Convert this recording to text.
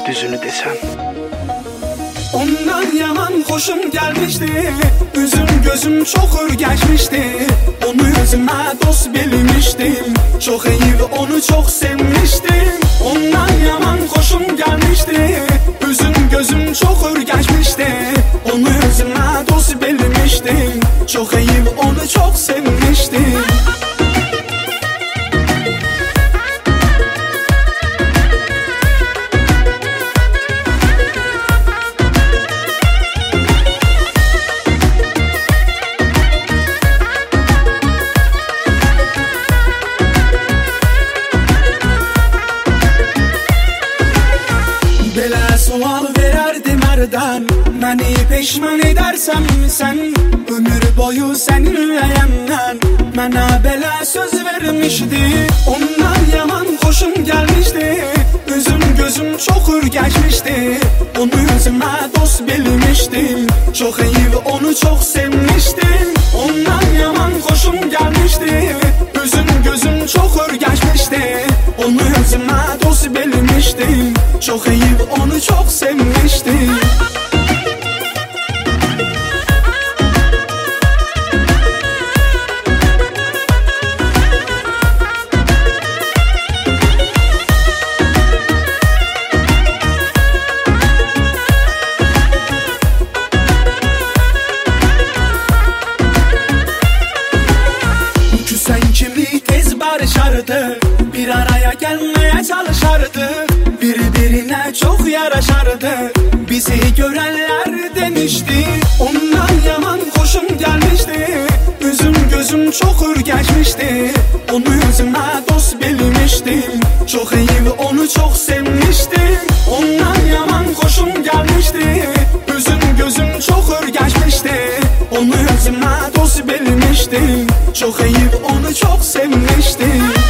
düzünü desem. Ondan yaman hoşum gelmişti, üzüm gözüm çok ürgeçmişti. Onu özüme dost bilmiştim, çok iyi ve onu çok sevmiştim. Ondan yaman hoşum gelmişti, üzüm gözüm çok ürgeçmişti. Onu özüme dost bilmiştim, çok iyi ve onu çok sevmiştim. Sual vererdim herden, beni peşman edersem sen, ömür boyu seninleyemden. Bana bela söz vermişti, ondan yaman hoşum gelmişti. Üzüm gözüm çok ürgeçmişti, onu özüme dost bilmiştim. Çok iyi ve onu çok sevmiştim. Ondan yaman hoşum gelmişti, üzüm gözüm çok ürgeçmişti. Onu özüme dost bilmiştim, çok iyi ve onu çok sevmiştim. Küsen kimi tez barışardı, bir araya gelmeye çalışardı. Birbirine çok yaraşardı, bizi görenler demişti. Ondan yaman hoşum gelmişti, üzüm gözüm çok ürgeçmişti. Onu özüme dost bilmiştim, çok iyi ve onu çok sevmiştim. Ondan yaman hoşum gelmişti, üzüm gözüm çok ürgeçmişti. Onu özüme dost bilmiştim, çok iyi ve onu çok sevmiştim.